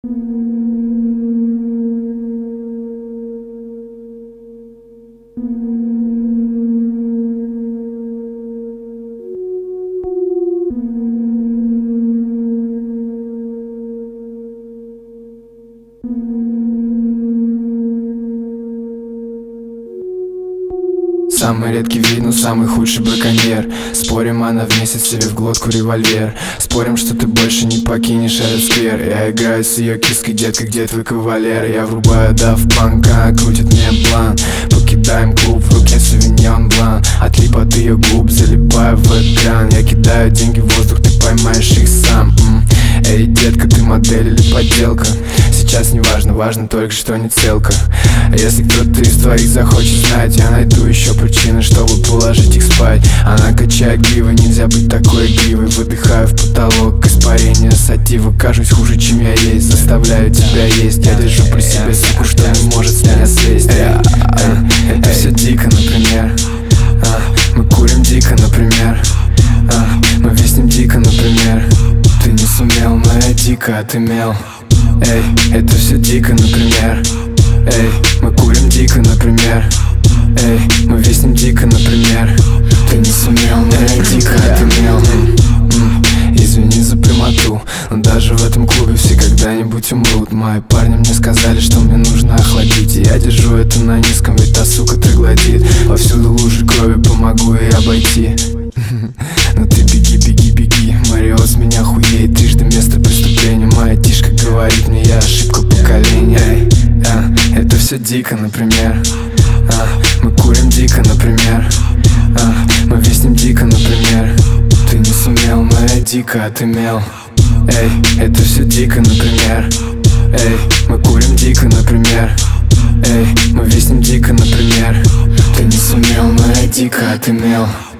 Самый редкий вид, но самый худший браконьер. Спорим, она вместе себе в глотку револьвер. Спорим, что ты больше не покинешь этот сквер. Я играю с ее киской, детка, где твой кавалер? Я врубаю Daft Punk, она крутит мне план. Покидаем клуб, в руке Sauvignon Blanc. Отлип от ее губ, залипаю в экран. Я кидаю деньги в воздух, ты поймаешь их сам. Эй, детка, ты модель или подделка? Сейчас не важно, важно только, что не целка. А если кто-то из твоих захочет знать, я найду еще причины, чтобы положить их спать. Она качает гривы, нельзя быть такой игривой. Выдыхаю в потолок, испарение сатива. Кажусь хуже, чем я есть, заставляю тебя есть. Я держу при себе суку, что не может с меня слезть. Это все дико, например. Мы курим дико, например. Мы виснем дико, например. Ты не сумел, но я дико отымел. Эй, это все дико, например. Эй, мы курим дико, например. Эй, мы виснем дико, например. Ты не сумел, но я дико отымел. Извини за прямоту, но даже в этом клубе все когда-нибудь умрут. Мои парни мне сказали, что мне нужно охладить, и я держу это на низком, ведь та сука троглодит. Повсюду лужи крови, помогу ей обойти. Но ты беги, беги, беги. Мариос меня хуеет, трижды место преступления. Моя тишка говорит мне, я ошибка поколения. Это все дико, например. Мы курим дико, например. Мы виснем дико, например. Ты не сумел, но я дико отымел. Эй, это все дико, например. Эй, мы курим дико, например. Эй, мы виснем дико, например. Ты не сумел, но я дико отымел.